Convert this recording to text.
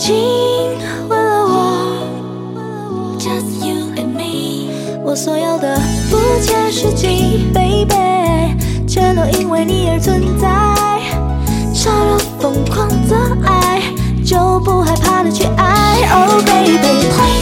情为了我 ，Just you and me， 我所有的不切实际 ，baby， 全都因为你而存在。超越疯狂的爱，就不害怕的去爱，Oh baby。